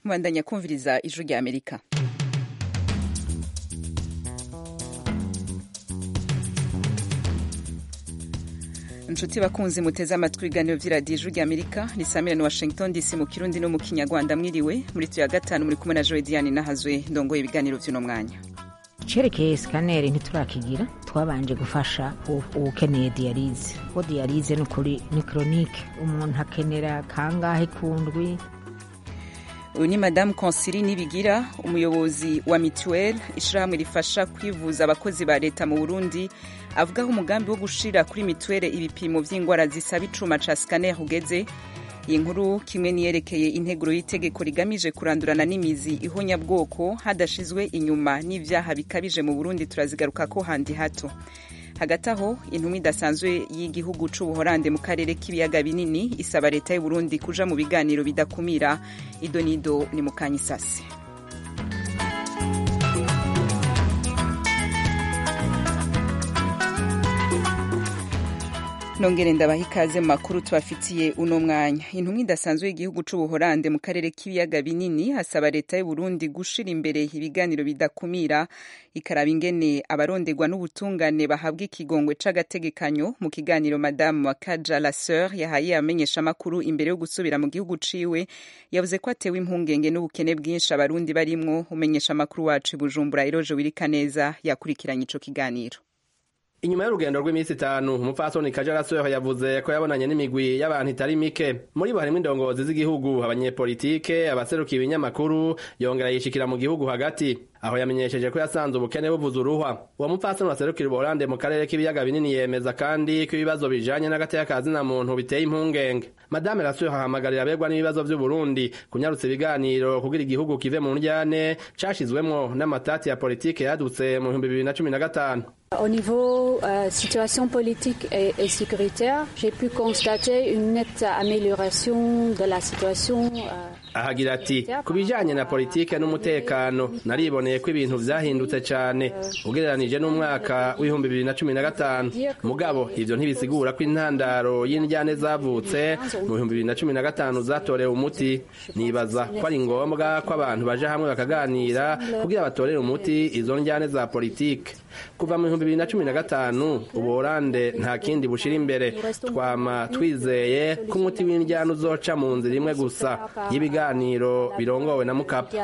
mubandanya kumviriza ijwi rya Amerika. Inshuti bakunzi muteze amatwi ibiganiro vy'iradiyo ijwi rya Amerika risamira ni Washington DC mu Kirundi no mu Kinyarwanda. Mwiriwe muri tuya gatanu muri kumwe na Joy Diane Nahazwe ndongoye ibiganiro vy'uno mwanya. Cerekeye scanner ntiturakigira, twabanje gufasha ukeneye dialyse. Ko dialyse ni chronique, umuntu akenera kangahe kundwi. Uyu ni Madame Consili Nibigira, umuyobozi wa Mutuelle, ishirahamwe rifasha kwivuza abakozi ba leta mu Burundi, avuga ko umugambi wo gushira kuri Mutuelle ibipimo vy'ingwara zisaba icuma ca scanner ugeze. Iyi nkuru kimwe niyerekeye integuro y'itegeko rigamije kurandurana n'imizi ihonyabwoko hadashizwe inyuma n'ivyaha bikabije mu Burundi turazigaruka ko handi hato. Hagati aho intumwa idasanzwe y'igihugu c'Ubuholande mu karere k'ibiyaga binini isaba leta y'u Burundi kuja mu biganiro bidakumira. Idonido ni Mukanyisasi. Nongere ndabaha ikaze mu makuru tubafitiye uno mwanya. Intumwa idasanzwe y'igihugu c'Ubuholande mu karere k'ibiyaga binini hasaba leta y'u Burundi gushira imbere ibiganiro bidakumira, ikaraba ingene abaronderwa n'ubutungane bahabwa ikigongwe c'agategekanyo. Mu kiganiro Madame Wakaja la Sœur yahaye amenyesha makuru imbere yo gusubira mu gihugu ciwe, yavuze ko atewe impungenge n'ubukene bwinshi abarundi barimwo. Umenyesha makuru wacu Bujumbura Eroje Wirikaneza yakurikiranye ico kiganiro. Inyuma y'urugendo rw'imisi 5 umupfasoni Kaja la Sœur yavuze ko yabonanye n'imigwi y'abantu itari mike, muri bo harimwo indongozi z'igihugu, abanyepolitike, abaserukiye ibinyamakuru, yongera yishikira mu gihugu hagati. Aho yamenyesheje ko yasanze ubukene buvuza uruhwa. Uwo mupfasoni waserukira Ubuholande mu karere k'ibiyaga binini yemeza kandi ko ibibazo bijanye n'agateka kazina muntu biteye impungenge. Madame la Sœur ahamagarira abegwa n'ibibazo vy'u Burundi kunyarutsa ibiganiro kugira igihugu kive mu ndyane cashizwemwo n'amatati ya politike yadutse mu 2015. Au niveau situation politique et sécuritaire, j'ai pu constater une nette amélioration de la situation. Ahagira ati kubijanye na politike n'umutekano nariboneye ko ibintu vyahindutse cane ugereranije n'umwaka w'2015. Mugabo ivyo ntibisigura ko intandaro y'indyane zavutse mu 2015 zatorewe umuti. Nibaza ko ari ngombwa ko abantu baje hamwe bakaganira kugira batorere umuti izo ndyane za politike. Kuva mu 2015 Ubuholande nta kindi bushira imbere, twama twizeye ko umuti w'indyane uzoca mu nzira imwe gusa y'ibiganiro birongowe na Mukapa.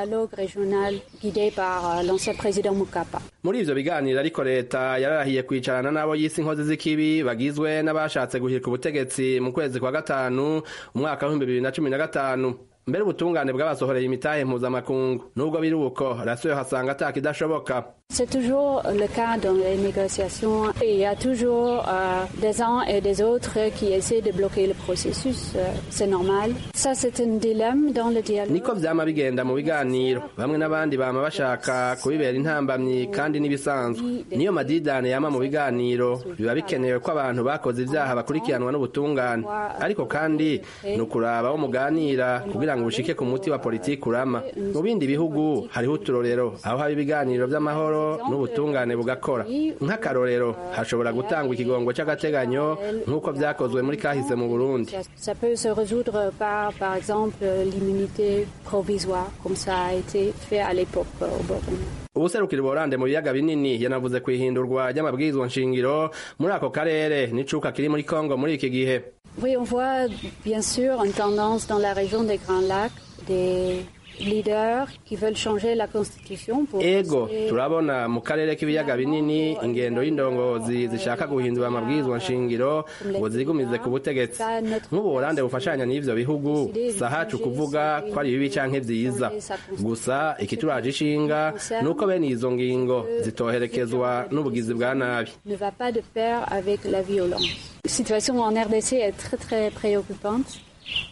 Muri ivyo biganiro ariko leta yararahiye kwicarana n'abo yisi inkozi z'ikibi bagizwe n'abashatse guhirika ubutegetsi mu kwezi kwa gatanu umwaka wa 2015. Mbere ubutungane bw'abasohoreye imitahe mpuzamakungu nubwo biri uko la Sœur hasanga atakidashoboka. C'est toujours le cas dans les négociations. Il y a toujours des uns et des autres qui essaient de bloquer le processus. C'est normal. Ça, c'est un dilemme dans le dialogue. Niko vyama bigenda mu biganiro. Bamwe n'abandi bama bashaka kubibera intambamyi kandi nibisanzwe. Niyo madidane yama mu biganiro biba bikenewe ko abantu bakoze ivyaha bakurikiranwa n'ubutungane. Ariko kandi nukuraba wo muganira kugira ngo ushike ku muti wa politiki urama. Mu bindi bihugu hariho uturorero aho haba ibiganiro vy'amahoro n'ubutungane bugakora. Nk'akarorero hashobora gutangwa ikigongwe c'agateganyo nk'uko vyakozwe muri kahise mu Burundi. Ça peut se résoudre par exemple l'immunité provisoire comme ça a été fait à l'époque au Burundi. Ubuserukira Ubuholande mu biyaga binini yanavuze kwihindurwa ry'amabwirizwa nshingiro muri ako karere n'icuka kiri muri Kongo muri iki gihe. Oui, on voit bien sûr une tendance dans la région des Grands Lacs des leaders qui veulent changer la constitution pour turabona mu karere k'ibiyaga binini ingendo y'indongozi zishaka guhindura amabwirizwa nshingiro ngo zigumize ku butegetsi. Nk'Ubuholande bufashanya n'ivyo bihugu sahacu kuvuga ko ari bibi canke vyiza, gusa ikituraje ishinga nuko bene izo ngingo zitoherekezwa n'ubugizi bwa nabi. Ne va pas de pair avec la violence. La situation en RDC est très très préoccupante.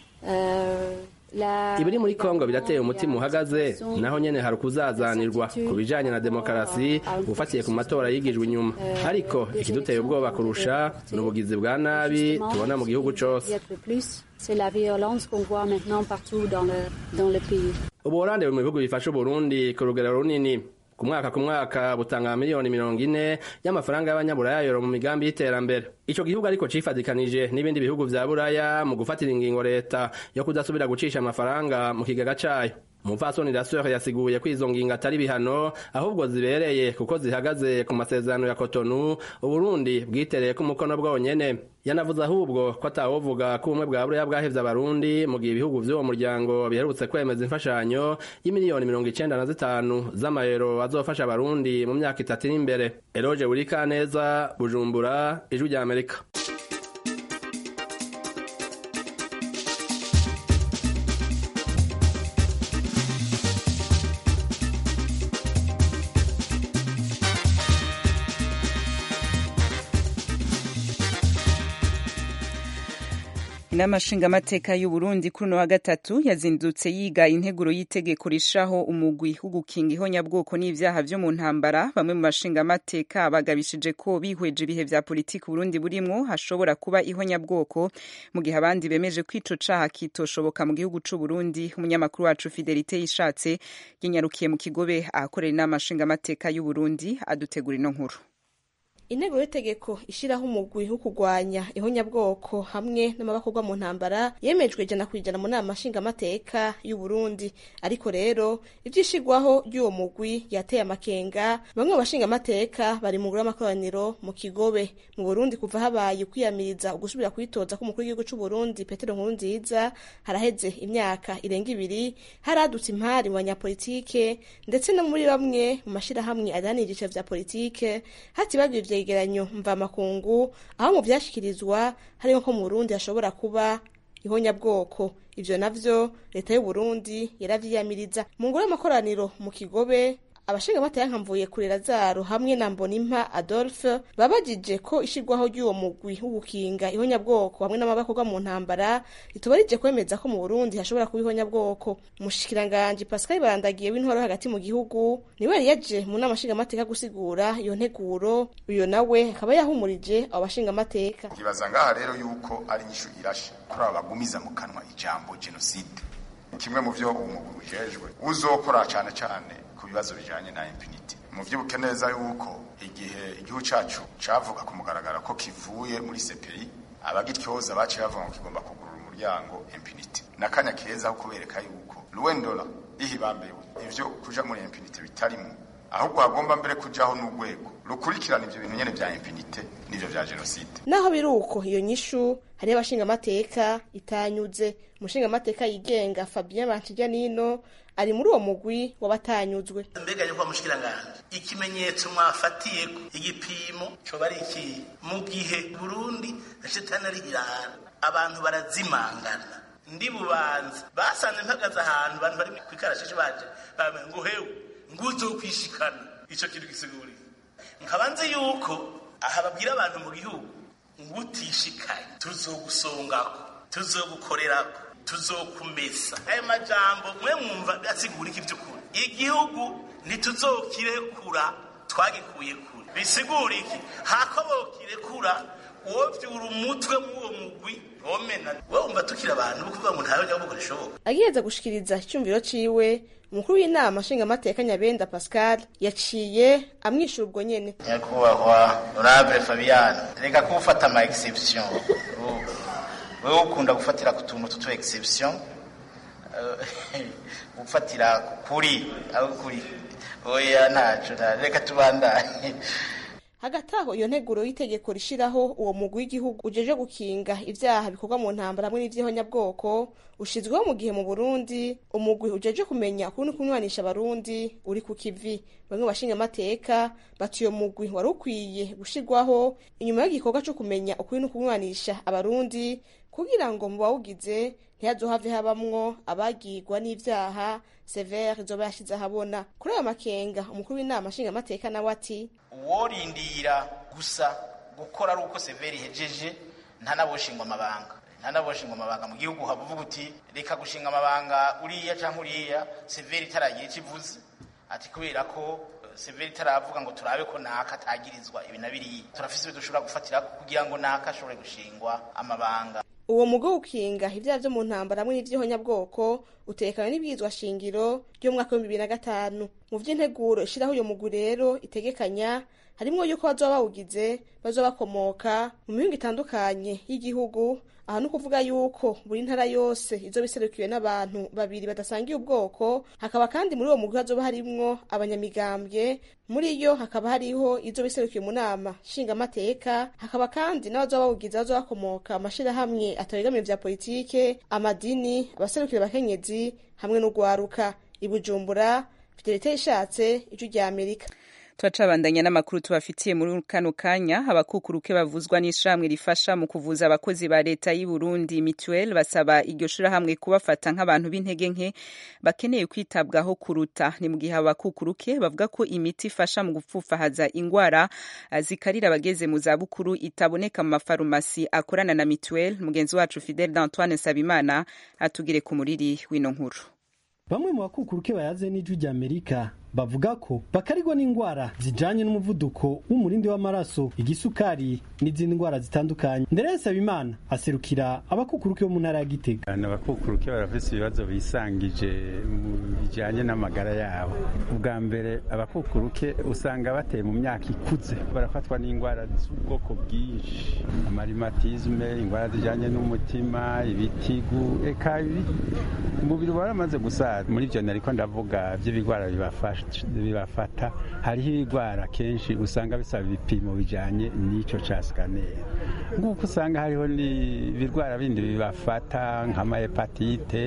Ibiri muri Kongo birateye umutima uhagaze, naho nyene hari kuzazanirwa ku bijanye na demokarasi ufatiye ku matora yigijwe inyuma. Ariko ikiduteye ubwoba kurusha n'ubugizi bwa nabi tubona mu gihugu cose. C'est la violence qu'on voit maintenant partout dans le pays. Ubuholande buri mu bihugu bifasha Uburundi ku rugero runini. Ku mwaka butanga miliyoni 40 y'amafaranga y'abanyaburaya yoro mu migambi y'iterambere. Ico gihugu ariko cifadikanije n'ibindi bihugu vya Buraya mu gufatira ingingo leta yo kudasubira gucisha amafaranga mu kigaga cayo. umupfasoni Raseur yasiguye ko izo ngingo atari bihano ahubwo zibereye kuko zihagaze ku masezerano ya Cotonou Uburundi bwitereye ku mukono bwonyene. Yanavuze ahubwo ko atawovuga ko ubumwe bwa Buraya bwahevye abarundi mu gihe ibihugu vy'uwo muryango biherutse kwemeza imfashanyo y'imiliyoni 95 z'amayero azofasha abarundi mu myaka 3 iri imbere. Eroge Burikaneza, Bujumbura, Ijwi rya Amerika. Inama nshingamateka y'u Burundi kuri wa gatatu yazindutse yiga integuro y'itegeko rishaho umugwi wo gukinga ihonyabwoko n'ivyaha vyo mu ntambara. Bamwe mu bashingamateka bagabishije ko bihweje ibihe vya politiki Burundi burimwo hashobora kuba ihonyabwoko, mu gihe abandi bemeje ko ico caha kitoshoboka mu gihugu c'u Burundi. Umunyamakuru wacu Fidelite Yishatse yanyarukiye mu Kigobe ahakorera inama nshingamateka y'u Burundi adutegura ino nkuru. Intego y'itegeko ishiraho umugwi wo kurwanya ihonyabwoko hamwe n'amabakorwa mu ntambara yemejwe 100% mu nama nshingamateka y'u Burundi. Ariko rero ivyishigwaho ry'uwo mugwi yateye amakenga. Bamwe mu bashingamateka bari mu makoraniro mu Kigobe mu Burundi kuva habaye kwiyamiriza ugusubira kwitoza k'umukuru w'igihugu c'u Burundi Petero Nkurunziza. Haraheze imyaka irenga 2 haradutse impari mu banyapolitike ndetse no muri bamwe mu mashirahamwe adanirije vya politike hatibagije igeranyo mva makungu aho mu byashikirizwa harimo ko mu Burundi hashobora kuba ihonyabwoko. Ivyo navyo leta y'u Burundi yaravyiyamiriza. Mu ngoro y'amakoraniro mu Kigobe abashingamateka nkamvuye kuri Lazaro hamwe na Mbonimpa Adolphe babajije ko ishirwaho ry'uwo mugwi wo gukinga ihonyabwoko hamwe n'amabakorwa mu ntambara ritubarije kwemeza ko mu Burundi hashobora kuba ihonyabwoko. Umushikiranganje Pascal Barandagiye w'intwaro hagati mu gihugu niwe yari yaje mu nama nshingamateka gusigura iyo nteguro. Uyo nawe akaba yahumurije abo bashingamateka. Kibaza ngaha rero yuko ari nyishu irashe kuri abagumiza mu kanwa ijambo genocide. Kimwe mu vyo umugwi ujejwe uzokora cyane ku bibazo bijanye na impunity. Muvyibuke neza yuko igihe igihugu cacu cavuga ku mugaragara ko kivuye muri CPI abagityoza baciye bavuga ngo kigomba kugurura umuryango impunity. Nakanya keza kubereka yuko Rwendola ihibambewe ivyo kuja muri impunity bitarimo, ahubwo agomba mbere kujaho n'urwego rukurikirana ivyo bintu nyene vya impunity n'ivyo vya genocide. Naho biruko iyo nyishu hari abashingamateka itanyuze. Umushingamateka yigenga Fabien Banshijyanino ari muri uwo mugwi wabatanyuzwe. Mbega yuko mushikiranganje ikimenyetso mwafatiye igipimo cyo bari iki mu gihe Burundi ashitana rihirana abantu barazimangana ndi bubanza basanze mpagaza ahantu abantu bari kwikarashisha baje ngo hewe nguzo kwishikana ico kintu gisiguri nkabanze yuko aha babwira abantu mu gihugu ngutishikanye tuzogusongako tuzogukorerako tuzokumesa. Ayo majambo mwe mwumva asigura iki by'ukuri? Igihugu ntituzokirekura twagikuye kure. Bisigura iki? Hakobokirekura wovyura umutwe muwo mugwi omena. Wowe umva tukira abantu kuvuga ngo ntayo njya gukora ishoboka. Agiheza gushikiriza icyumviro ciwe umukuru w'inama nshingamateka Nyabenda Pascal yaciye amwishura ubwo nyene. Nyakubahwa Honorable Fabian, reka kufata ama exception. Wewe ukunda gufatira ku tuntu tutu exception gufatira kuri oya ntaco reka tubandanye. Hagati aho iyo nteguro y'itegeko rishiraho uwo mugwi w'igihugu ujeje gukinga ivyaha bikorwa mu ntambara hamwe n'ivy'ihonyabwoko ushizweho mu gihe mu Burundi umugwi ujeje kumenya ukuntu kunywanisha abarundi uri ku kivi. Bamwe bashingamateka bati uyo mugwi wari ukwiye gushirwaho inyuma y'igikorwa cyo kumenya ukuntu kunywanisha abarundi kugira ngo mu bawugize ntihazohave habamwo abagirwa n'ivyaha severe zoba yashize ahabona. Kuri ayo makenga umukuru w'inama nshingamateka nawe ati uworindira gusa gukora ari uko severe ihejeje ntanaboshingwa amabanga mu gihugu havuga uti reka gushinga amabanga uriya canke uriya severe itaragira ikivuze ati kubera ko severe itaravuga ngo turabe ko naka atagirizwa ibi na biriya turafise dushobora gufatira kugira ngo naka ashobore gushingwa amabanga. Uwo mugo ukinga ivyaha vyo mu ntambara hamwe n'ivy'ihonyabwoko utekana n'ibwizwa shingiro ryo mwaka wa 2005. Mu vy'integuro ishiraho uyo mugwi rero itegekanya harimwo yuko bazoba bawugize bazoba bakomoka mu mihingo itandukanye y'igihugu. Aha ni kuvuga yuko buri ntara yose izoba iserukiwe n'abantu babiri badasangiye ubwoko. Hakaba kandi muri uwo mugwi hazoba harimwo abanyamigambwe, muri yo hakaba hariho izoba iserukiwe mu nama nshingamateka. Hakaba kandi n'abazoba bawugize bazoba bakomoka amashirahamwe atabegamiye vya politike, amadini, abaserukira abakenyezi hamwe n'ugwaruka. I Bujumbura, Fidelite Ishatse, Ijwi rya Amerika. Turacabandanya n'amakuru tubafitiye muri kano kanya. Abakukuruke bavuzwa n'ishamwe rifasha mu kuvuza abakozi ba leta y'u Burundi Mutuelle basaba iryo shirahamwe kubafata nk'abantu b'intege nke bakeneye kwitabwaho kuruta. Ni mu gihe abakukuruke bavuga ko imiti ifasha mu gupfufahaza ingwara zikarira abageze mu za bukuru itaboneka mu mafarumasi akorana na Mutuelle. Mugenzi wacu Fidel d'Antoine Sabimana atugire ku muriri w'ino nkuru. Bamwe mu bakukuruke bayaze n'Ijwi rya Amerika bavuga ko bakarigwa n'ingwara zijanye n'umuvuduko w'umurindi w'amaraso, igisukari n'izindi ngwara zitandukanye. Ndere Sabimana aserukira abakukuruke bo mu ntara ya Gitega. Abakukuruke barafise ibibazo bisangije mu bijanye n'amagara yabo. Ubwa mbere abakukuruke usanga bateye mu myaka ikuze, barafatwa n'ingwara z'ubwoko bwinshi, amarimatisme, ingwara zijanye n'umutima, ibitigu, eka umubiri waramaze gusaza. Muri ivyo nariko ndavuga by'ibigwara bibafata, hariho ibigwara kenshi usanga bisaba ibipimo bijanye n'ico ca scanner, nk'uko usanga hariho n'ibigwara bindi bibafata nk'amahepatite,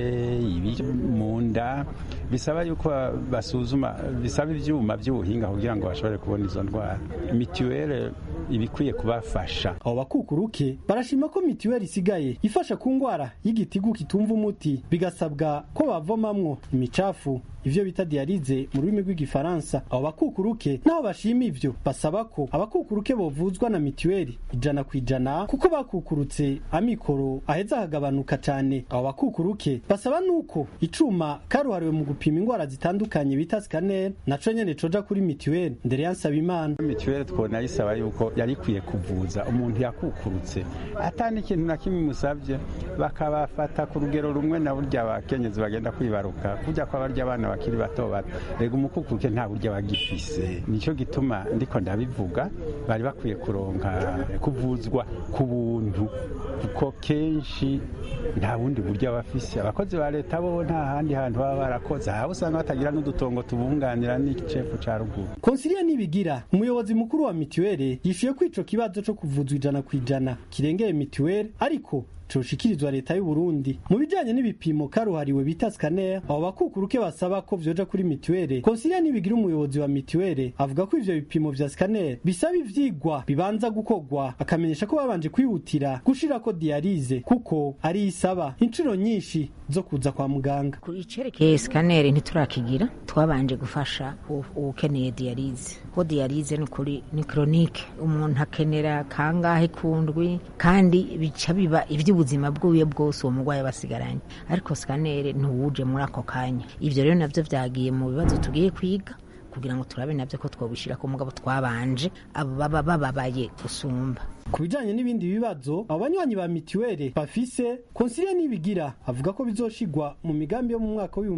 mu nda, bisaba yuko basuzuma, bisaba ivyuma vy'ubuhinga kugira ngo bashobore kubona izo ndwara. Mutuelle ibikwiye kubafasha. Abo bakukuruke barashima ko Mutuelle isigaye ifasha ku ngwara y'igitigu kitumva umuti, bigasabwa ko bavomamwo imicafu, ivyo bita dialize mu rurimi rw'igifaransa. Abo bakukuruke naho bashima ivyo basaba ko abakukuruke bovuzwa na Mutuelle 100% kuko bakukurutse amikoro aheza hagabanuka cane. Abo bakukuruke basaba nuko icuma karuhariwe mu gupima ingwara zitandukanye bita scanner naco nyene coja kuri Mutuelle. Ndere Yansabimana, Mutuelle twona isaba yuko yari kwiye kuvuza umuntu yakukurutse atani ikintu na kimwe musavye, bakabafata ku rugero rumwe na burya abakenyezi bagenda kwibaruka kujya kwa barya abana bakiri bato bato. Rega umukukuruke nta burya bagifise, nico gituma ndiko ndabivuga bari bakwiye kuronka kuvuzwa ku buntu, kuko kenshi nta bundi burya bafise. Abakozi ba leta bo nta handi hantu baba barakoze, aho usanga batagira n'udutongo tubunganira n'icefu ca ruguru. Consilia Nibigira, umuyobozi mukuru wa Mutuelle, yishuye ko ico kibazo co kuvuzwa 100% kirengeye Mutuelle ariko coshikirizwa leta y'u Burundi. Mu bijanye n'ibipimo karuhariwe bita scanner, abo bakukuruke basaba ko vyoja kuri Mutuelle. Consilia Nibigira, umuyobozi wa Mutuelle, avuga ko ivyo bipimo vya scanner bisaba ivyigwa bibanza gukogwa, akamenyesha ko babanje kwihutira gushirako dialize kuko ari isaba incuro nyinshi zo kuza kwa muganga. Kuri cerekeye scanner ntiturakigira, twabanje gufasha ukeneye dialize. Ho dialize ni chronique, umuntu akenera kangahe kundwi kandi bica biba ubuzima bw'uye bwose uwo mugwayi basigaranye, ariko scanner ntuwuje muri ako kanya. Ivyo rero navyo vyagiye mu bibazo tugiye kwiga kugira ngo turabe navyo ko twobishira ku mugabo twabanje abo baba bababaye gusumba. Ku bijanye n'ibindi bibazo abo banywanyi ba Mutuelle bafise, Consilia Nibigira avuga ko bizoshigwa mu migambi yo mu mwaka wa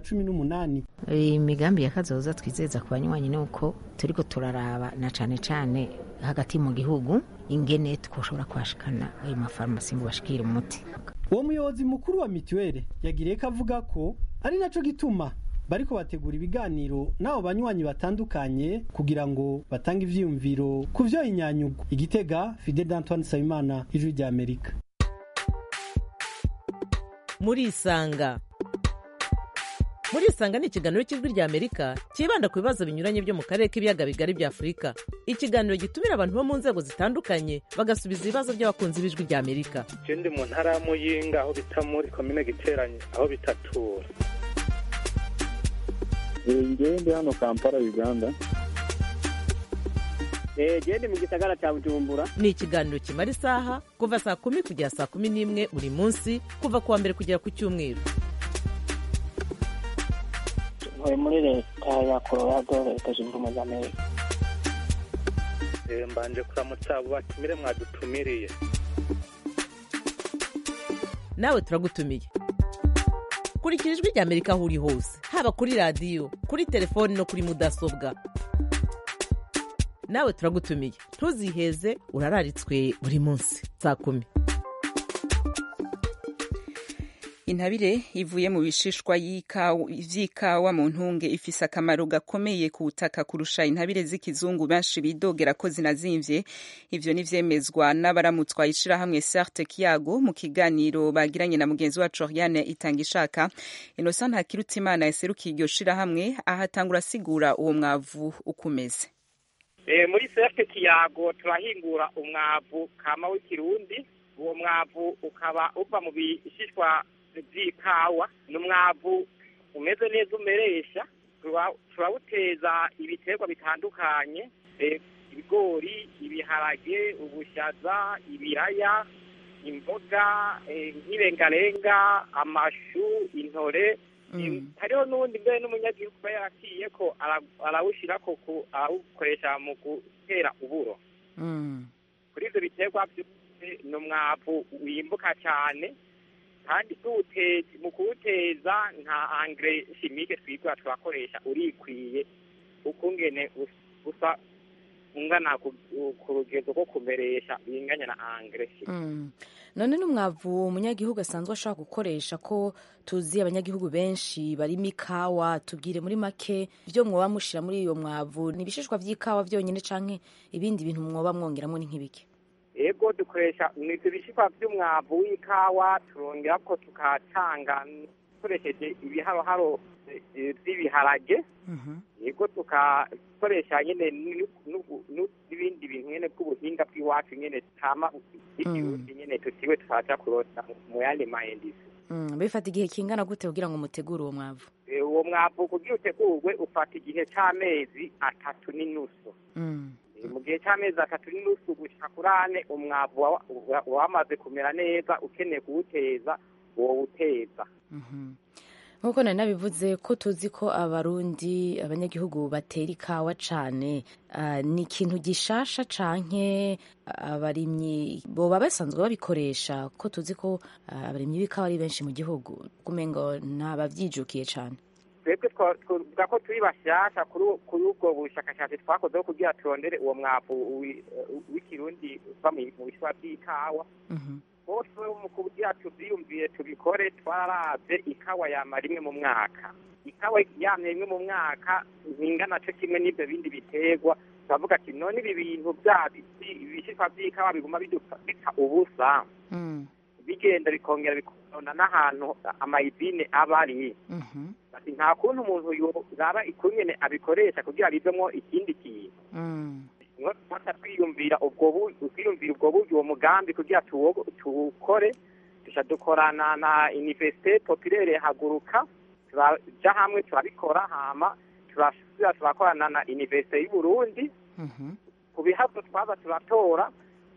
2018. Imigambi yakazoza twizeza ku banywanyi nuko turiko turaraba na cane cane hagati mu gihugu ingene twoshobora kwashikana ayo mafarumasi ngo bashikire umuti. Uwo muyobozi mukuru wa Mutuelle yagiriye ko avuga ko ari naco gituma bariko bategura ibiganiro nabo banywanyi batandukanye kugira ngo batange ivyiyumviro ku vyo inyanyugo. Igitega, Fidel d'Antoine Sabimana, Ijwi rya Amerika. Muri Isanga ni ikiganiro cy'Ijwi rya Amerika kibanda ku bibazo binyuranye byo mu karere k'ibiyaga bigari bya Afurika. Ikiganiro gitumira abantu bo mu nzego zitandukanye bagasubiza ibibazo by'abakunzi b'Ijwi rya Amerika. Ndi mu ntara ya Muyinga aho bita muri komine Giteranye aho bitatura. Ndi hano Kampala, Uganda. Ndi mu gisagara cya Bujumbura. Ni ikiganiro kimara isaha kuva saa 10 kugera saa 11 buri munsi kuva kuwa mbere kugera ku cyumweru. Muri leta ya Colorado, Leta Zunze Ubumwe za Amerika. Mbanje kuramutsa abo batumire mwadutumiriye. Nawe turagutumiye. Kurikira Ijwi rya Amerika aho uri hose, haba kuri radio, kuri telefoni no kuri mudasobwa. nawe turagutumiye ntuziheze urararitswe buri munsi saa 10. Intabire ivuye mu bishishwa vy'ikawa mu ntunge ifise akamaro gakomeye ku butaka kurusha intabire z'ikizungu benshi bidogera ko zinazimvye. Ivyo nivyemezwa n'abaramutswa ishirahamwe Sarte Kiyago mu kiganiro bagiranye na mugenzi wacu Oriane Itangishaka. Innocent Hakirutimana yaserukiye iryo shirahamwe ahatangura asigura uwo mwavu ukumeze. Muri Sarte Kiyago turahingura umwavu kama w'ikirundi. Uwo mwavu ukaba uva mu bishishwa vy'ikawa, n'umwavu umeze neza umeresha. Turawuteza ibiterwa bitandukanye, ibigori, ibiharage, ubushaza, ibiraya, imboga, nk'irengarenga, amashu, intore. Hariho n'ubundi mbere n'umunyagihugu kuba yarakiye ko arawushirako arawukoresha mu gutera uburo. Kuri ivyo biterwa vyose n'umwavu wimbuka cyane, kandi mu kuwuteza nta engrais chimique twigwa turakoresha urikwiye ukungene gusa ungana ku rugezo rwo kumeresha binganya na engrais. None n'umwavu umunyagihugu asanzwe ashaka gukoresha, ko tuzi abanyagihugu benshi barimo ikawa, tubwire muri make ibyo mwoba mushira muri iyo mwavu, ni ibishishwa vy'ikawa vyonyene canke ibindi bintu mwoba mwongeramo ni nk'ibiki? Ego dukoresha n'ivyo bishishwa vy'umwavu w'ikawa, turongera ko tukatanga dukoresheje ibiharoharo vy'ibiharage. Ego tukakoresha nyene n'ibindi bintu nyene bw'ubuhinga bw'iwacu nyene tama ikirundi nyene tutiwe tukaja kurota mu yandi maendisi. Bifata igihe kingana gute kugira ngo mutegure uwo mwavu? Uwo mwavu kugira utegurwe ufata igihe c'amezi 3 n'inusu. Mu gihe c'amezi 3 n'inusu gushika kuri 4 umwavu wamaze kumera neza, ukeneye kuwuteza wowuteza. Nkuko nari nabivuze ko tuzi ko abarundi abanyagihugu batera ikawa cane, ni ikintu gishasha canke abarimyi boba basanzwe babikoresha? Ko tuzi ko abarimyi b'ikawa ari benshi mu gihugu, kumengo ntabavyijukiye cane. Twebwe twavuga ko turi bashasha kuri ubwo bushakashatsi twakoze kugira turondere uwo mwavu w'ikirundi uva mu bishishwa by'ikawa. Bose mu kugira tuvyiyumviye tubikore, twararavye ikawa yama rimwe mu mwaka. Ikawa yamye rimwe mu mwaka ingana co kimwe n'ivyo bindi biterwa. Turavuga ati none ibi bintu ibishishwa by'ikawa biguma bita ubusa, bigenda bikongera bikona n'ahantu amayizine aba ari. Ati nta kuntu umuntu yoraba ikungene abikoresha kugira bivemo ikindi kintu. Twiyumvira ubwo buryo uwo mugambi kugira tuwukore, dukorana na Université Populaire Haguruka, turaja hamwe turabikora, hama turakorana na Université y'u Burundi. Ku bihazo twaza turatora,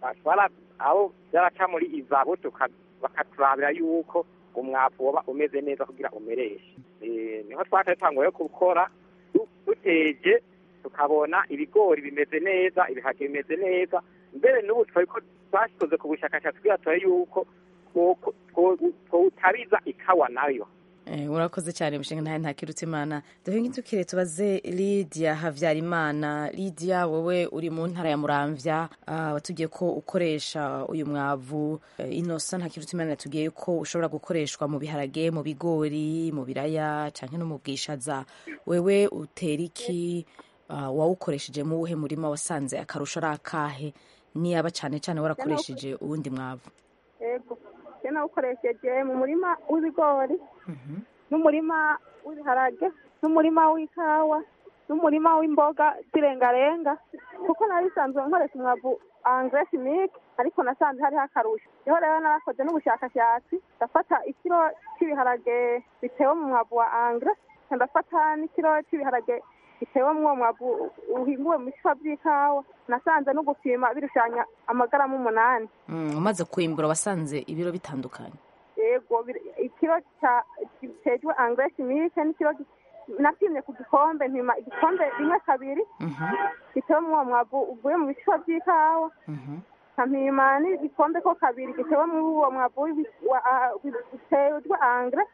aho byaraca muri izabo bakaturabira yuko umwavu woba umeze neza kugira umereshe. Niho twatanguye gukora, duteje tukabona ibigori bimeze neza, ibiharage bimeze neza. Mbere n'ubu twashikoze ku bushakashatsi kugira turabe yuko twotariza ikawa nayo. Urakoze cyane mushinga Ntakirutimana. Duhingukire tubaze Lydia Havyarimana. Lydia, wowe uri mu ntara ya Muramvya, watubwiye ko ukoresha uyu mwavu. Innocent Ntakirutimana yatubwiye ko ushobora gukoreshwa mu biharage, mu bigori, mu biraya canke no mu bwishaza. Wewe utera iki? Wawukoresheje mu wuhe murima? Wasanze akarusho ari akahe? Niyaba cane cane warakoresheje uwundi mwavu? Yego, nawukoresheje mu murima w'ibigori, n'umurima w'ibiharage, n'umurima w'ikawa, n'umurima w'imboga z'irengarenga, kuko nari sanzwe nkoresha umwavu engrais chimique, ariko nasanze hariho akarusho. Niho rero narakoze n'ubushakashatsi, ndafata ikiro cy'ibiharage bitewe mu mwavu wa engrais, ndafata n'ikiro cy'ibiharage bitewe mu mwavu uhinguwe mu bishishwa by'ikawa. Nasanze no gupima birushanya amagaramu 8. Umaze kwimbura wasanze ibiro bitandukanye? Yego, ikiro cyitejwe engrais chimique n'ikiro napimye ku gikombe, mpima igikombe rimwe kabiri gitewe mu mwavu uvuye mu bishishwa by'ikawa, mpima n'igikombe ko kabiri gitewe mu uwo mwavu bitejwe engrais.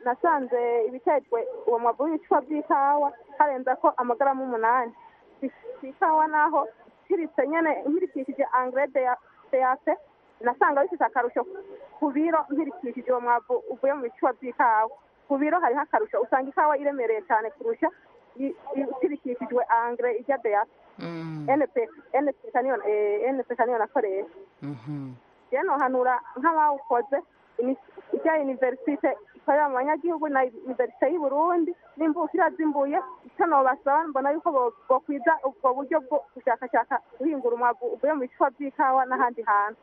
Nasanze ibitejwe uwo mwavu w'ibishishwa by'ikawa harenza ko amagaramu 8. ku ikawa naho kiritse nyene nkirikishije engrais DAP nasanga bifite akarusho ku biro nkirikishije uwo mwavu uvuye mu bicwa by'ikawa ku biro hariho akarusho usanga ikawa iremereye cyane kurusha ikirikishijwe engrais ijya DAP NPK niyo nakoresha rero hanura nk'abawukoze ijya universite ikorera mu banyagihugu na universite y'u Burundi n'imbukira zimbuye icyo nobasaba mbona yuko bokwiza ubwo buryo bwo gushakashaka guhingura umwavu uvuye mu bicwa by'ikawa n'ahandi hantu.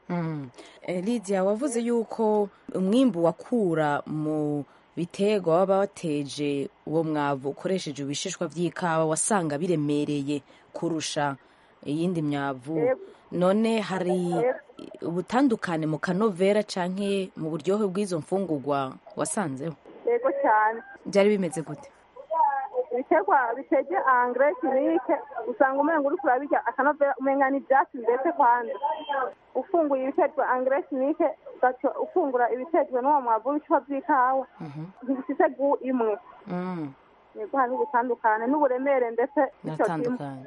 Lydia, wavuze yuko umwimbu wakura mu biterwa waba wateje uwo mwavu ukoresheje ibishishwa by'ikawa wasanga biremereye kurusha iyindi myavu. None hari ubutandukane mu kanovera canke mu buryohe bw'izo mfungurwa wasanzeho? Yego cyane. Byari bimeze gute? Ibiterwa biteje engrais chimique usanga umenga uri kurabirya akanovera umenga ni ivyatsi ndetse kwanza ufunguye ibiterwa engrais chimique gaco ufungura ibiterwa n'uwo mwavu w'ibicwa by'ikawa ntibifise gu imwe. Yego hari ubutandukane n'uburemere ndetse natandukanye.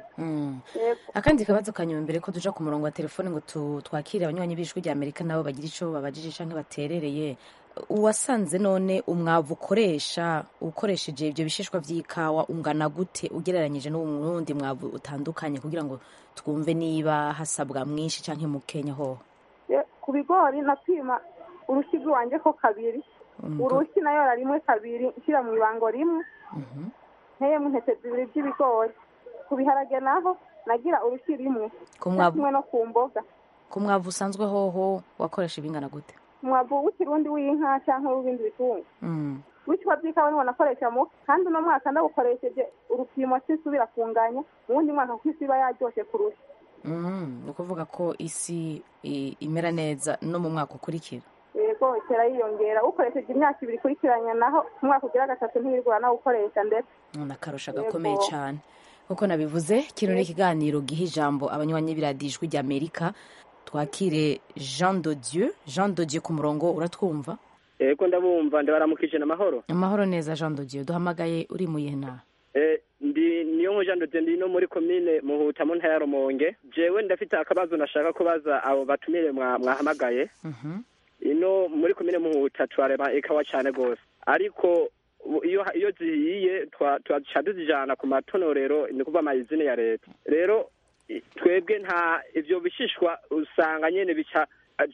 Akandi kabazo kanyuma mbere ko duja ku murongo wa telefone ngo twakire abanywanyi b'ijwi rya Amerika nabo bagira ico babajije canke baterereye. Uwasanze none umwavu ukoresheje ibyo bishishwa by'ikawa ungana gute ugereranyije n'uwundi mwavu utandukanye kugira ngo twumve niba hasabwa mwinshi canke mukenya ho? Ku bigori napima urushi rwanje ko kabiri urushi nayo rimwe kabiri nshyira mu ibango rimwe nteyemo intete zibiri by'ibigori. Ku biharage naho nagira urushi rimwe kumwe no ku mboga. Ku mwavu usanzwe hoho wakoresha ibingana gute? Umwavu w'ikirundi w'inka cyangwa w'ibindi bitungo w'icwa by'ikawa niwo nakoresha mu kandi uno mwaka ndawukoresheje urupimo cy'isubira kunganya mu wundi mwaka kuko isi iba yaryoshe kurusha. Ni ukuvuga ko isi imera neza no mu mwaka ukurikira? Yego itera yiyongera ukoresheje imyaka ibiri ikurikiranya naho umwaka ugira gatatu ntiwirwa nawe ukoresha ndetse akarusha gakomeye cyane. Kuko nabivuze kino ni ikiganiro giha ijambo abanywanyi b'iradijwi rya Amerika. Twakire Jean de Dieu ku murongo, uratwumva? Yego ndabumva, ndabaramukije n'amahoro. Amahoro neza Jean de Dieu, duhamagaye uri mu yena? Niyo Jean de Dieu ndi no muri commune Muhuta mu ntara ya Rumonge. Jewe ndafite akabazo nashaka kubaza abo batumire mwahamagaye. Ino muri commune Muhuta twarema ikawa cyane gose. Ariko iyo zihiye twadujana ku matonorero ni kuva amazine ya leta. Rero twebwe nta ivyo bishishwa usanga nyene bica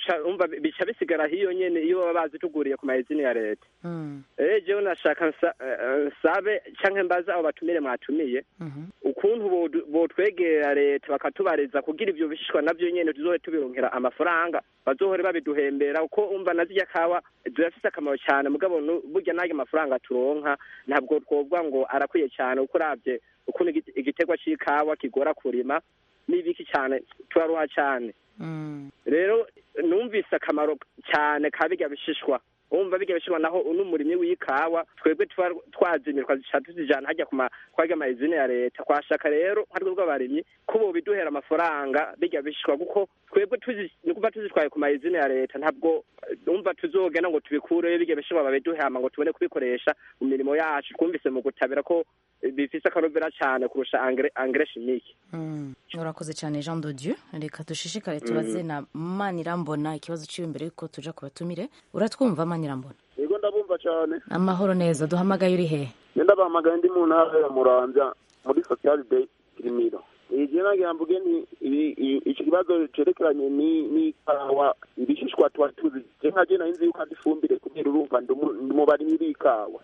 bisigara hiyo nyene iyo baba bazituguriye ku mazine ya leta. Jewe nashaka nsabe canke mbaza abo batumire mwatumiye ukuntu botwegera leta bakatubariza kugira ivyo bishishwa navyo nyene tuzohe tubironkera amafaranga bazohore babiduhembera uko umva nazirya kawa zirafise akamaro cyane mugabo burya n'ayo mafaranga turonka ntabwo twovuga ngo arakwiye cyane uko uravye ukuntu igiterwa c'ikawa kigora kurima n'ibiki cyane turaruha cyane. Rero numvise akamaro cyane kabirya bishishwa umva birya bishishwa naho n'umurimyi w'ikawa twebwe twazimirwa tuzijana hajya kwaga amazine ya leta kwashaka rero harwo bw'abarimyi kubo biduhera amafaranga birya bishishwa kuko twebwe nikuba tuzitwaye ku mazine ya leta ntabwo umva tuzogena ngo tubikureyo birya bishishwa babiduhama ngo tubone kubikoresha mu mirimo yacu. Twumvise mu gutabira ko bifise akarovera cyane kurusha engrais chimique. Urakoze cyane Jean de Dieu. Reka dushishikare tubaze na Manirambona ikibazo ciwe imbere yuko tuja kubatumire. Uratwumva Manirambona? Yego ndabumva cyane. Amahoro neza, duhamagaye uri he? Ndabahamagaye ndi mu ntara ya Muramvya muri social day Kirimiro. Ije nagambuge ni iki kibazo cerekeranye ni kawa ibishishwa twatuzi. Je nkaje na inzi yuko adifumbire kugira urumva ndumubarimyi bikawa.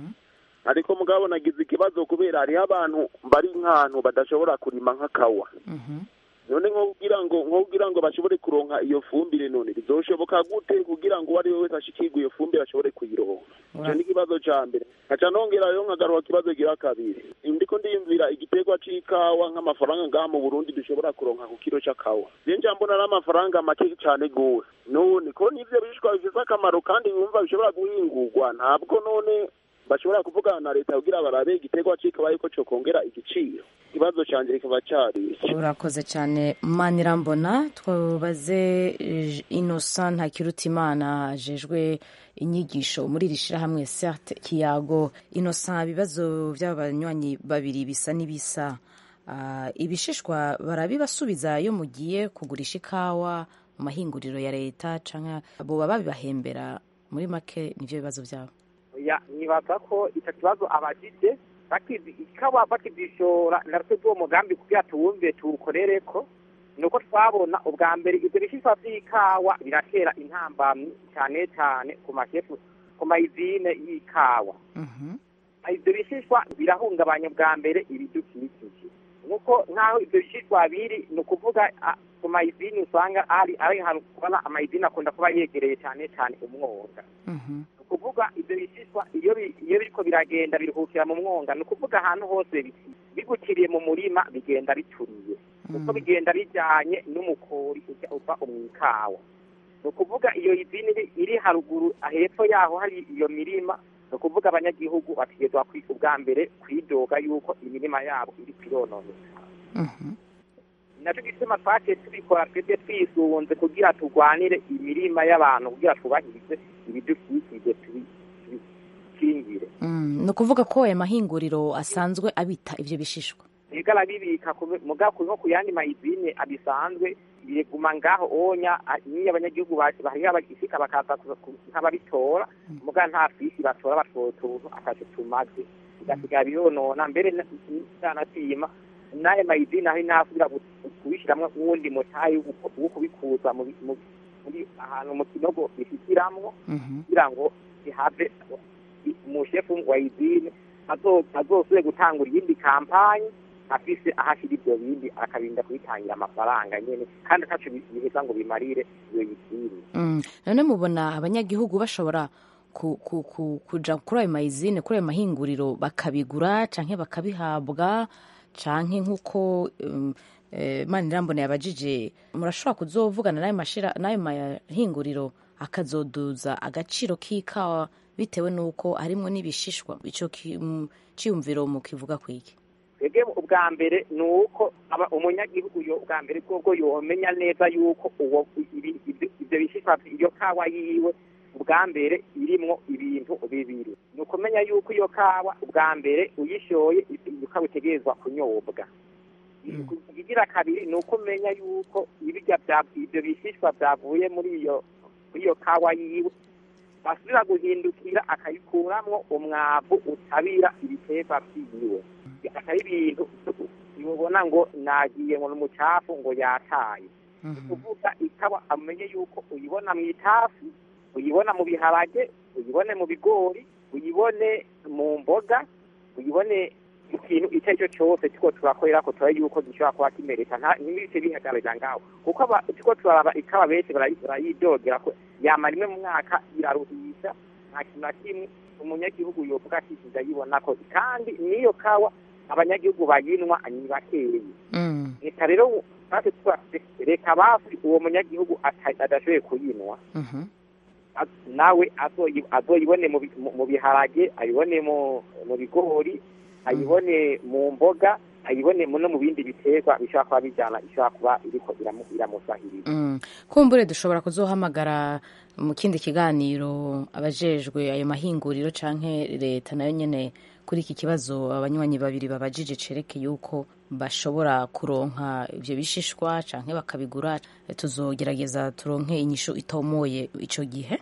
Ariko mugabo nagize ikibazo kubera hari abantu bari nk'ahantu badashobora kurima nk'akawa. None nko kugira ngo bashobore kuronka iyo fumbire none bizoshoboka gute kugira ngo wari wese ashikirwe iyo fumbire ashobore kuyironka? Cyo ni kibazo ca mbere. Aca nongera yo nkagaruka kibazo gira kabiri. Ndiko ndiyumvira igiterwa c'ikawa nk'amafaranga ngaha mu Burundi dushobora kuronka ku kilo c'akawa. Je mbona n'amafaranga make cyane gose. None ko nivyo bishishwa bifise akamaro kandi numva bishobora guhingurwa ntabwo none bashobora kuvugana na leta kugira barabe igiterwa c'ikawa yuko cyo kongera igiciro. Ikibazo canje kikaba cyari. Urakoze cyane Manirambona. Twabaze Innocent Ntakirutimana ajejwe inyigisho muri rishira hamwe CERT Kiyago. Innocent, ibibazo by'abanywanyi babiri bisa n'ibisa ibishishwa barabibasubiza iyo mugiye kugurisha ikawa mu mahinguriro ya leta canke boba babibahembera? Muri make nivyo bibazo vyabo. Nibaza ko icyo kibazo abajije ikawa bakizishora natwe uwo mugambi kugira tuwumve tuwukorereko, nuko twabona ubwa mbere ibyo bishishwa by'ikawa biratera intambamyi cyane cyane ku mashefu ku mayizine y'ikawa. Ibyo bishishwa birahungabanya bwa mbere ibidukikije, nuko nk'aho ibyo bishishwa biri ni ukuvuga ku mayizine usanga ari ahantu kubona amayizine akunda kuba yegereye cyane cyane umwonga. Kuvuga ibyo bishishwa iyo biriko biragenda biruhukira mu mwonga, ni ukuvuga ahantu hose bigukiriye mu murima bigenda bituriye, kuko bigenda bijyanye n'umukori uva mu ikawa. Ni ukuvuga iyo izini iri haruguru hepfo yaho hari iyo mirima, ni ukuvuga abanyagihugu bategerezwa ubwa mbere kwidoga yuko imirima yabo iri kwirononekara. Nacyo gituma twaciye tubikora twebwe twisunze kugira turwanire imirima y'abantu, kugira twubahirize ibidukikije tubikingire. Ni ukuvuga ko aya mahinguriro asanzwe abita ivyo bishishwa bigara bibika mugabo nko ku yandi mayizine abisanzwe biguma ngaho onya, niyo abanyagihugu bahira bagishika bakaza nk'ababitora muga nta fisi batora batwotuntu akaje tumaze bigasiga bironona mbere n'anatima naye mayizine aho nasubira kubishiramwo uwundi mutayi wo kubikuza muri ahantu mu kinogo bishyikiramwo kugira ngo bihave umushefu wa izine azosubire gutangura iyindi kampanyi afise ahashira ibyo bindi akabinda kubitangira amafaranga nyene kandi ataco biheza ngo bimarire iyo yizine. None mubona abanyagihugu bashobora kuja kuri ayo mayizine, kuri ayo mahinguriro bakabigura canke bakabihabwa, canke nk'uko Manirambona yabajije murashobora kuzovugana n'ayo mahinguriro akazoduza agaciro k'ikawa bitewe n'uko harimwo n'ibishishwa? Ico ciyumviro mukivuga kwiki? Ege ubwa mbere ni uko umunyagihugu ubwa mbere bwo yomenya neza yuko ibyo bishishwa iyo kawa yiwe ubwa mbere irimwo ibintu bibiri. Ni ukumenya yuko iyo kawa ubwa mbere uyishoye ukaba utegerezwa kunyobwa. Ikigira kabiri ni uko umenya yuko ibyo bishishwa byavuye muri iyo kawa yiwe basubira guhindukira akayikuramwo umwavu utabira ibiterwa vyiwe, atari ibintu bibona ngo nagiye ngo n'umucafu ngo yataye. Kuvuga ikawa amenye yuko uyibona mu itafu, uyibona mu biharage, uyibone mu bigori, uyibone mu mboga, uyibone mu kintu icyo ari cyo cyose kiko turakorera ko turaye yuko gishobora kuba kimereka n'ibice bihagararira ngaho, kuko kiko turaraba ikawa benshi barayidogera ko yamara rimwe mu mwaka iraruhisha, nta kintu na kimwe umunyagihugu yovuga akishiza yibona ko, kandi n'iyo kawa abanyagihugu bayinwa ni bakeyi. Reka rero reka bafi uwo munyagihugu adashoboye kuyinwa nawe azoyibone mu biharage, ayibone mu bigori, ayibone mu mboga, ayibone no mu bindi biterwa bishobora kuba bijyana, ishobora kuba iriko iramusahiriza. Kumbure dushobora kuzohamagara mu kindi kiganiro abajejwe ayo mahinguriro canke leta nayo nyene kuri iki kibazo abanywanyi babiri babajije cereke yuko bashobora kuronka ivyo bishishwa canke bakabigura. Tuzogerageza turonke inyishu itomoye ico gihe.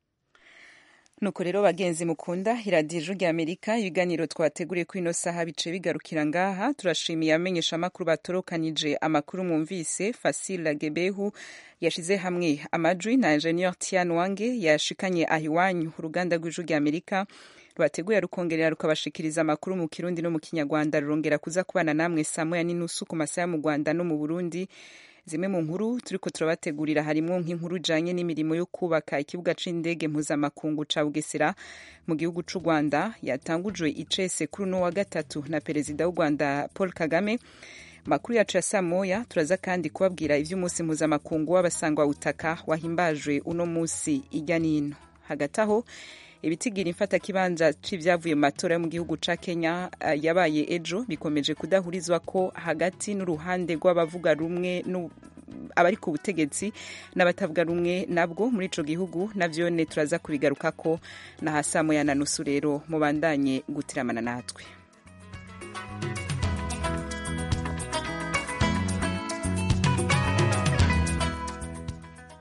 Nuko rero bagenzi mukunda iradiyo Ijwi ry'Amerika, ibiganiro twateguriye kuri ino saha bice bigarukira ngaha. Turashimiye amenyesha amakuru batorokanije amakuru mwumvise, Fasila Gebehu yashize hamwe amajwi na Engineer Tian Wange yashikanye ahiwanyu. Uruganda rw'Ijwi ry'Amerika rwateguye rukongerera rukabashikiriza amakuru mu Kirundi no mu Kinyarwanda, rurongera kuza kubana namwe saa moya n'inusu ku masaha mu Rwanda no mu Burundi. Zimwe mu nkuru turiko turabategurira harimwo nk'inkuru janye n'imirimo yo kubaka ikibuga c'indege mpuzamakungu ca Bugesera mu gihugu c'u Rwanda yatangujwe icese kuri no wa gatatu na perezida w'u Rwanda Paul Kagame. Makuru yacu ya saa moya turaza kandi kubabwira ivy'umunsi mpuzamakungu w'abasangwa butaka wahimbajwe uno musi irya nino. Hagati aho ibitigira imfata kibanza c'ivyavuye mu matora yo mu gihugu ca Kenya yabaye ejo bikomeje kudahurizwa ko hagati n'uruhande rw'abavuga rumwe abari ku butegetsi n'abatavuga rumwe nabwo muri ico gihugu. Navyone turaza kubigarukako na saa moya na nusu. Rero mubandanye gutiramana natwe.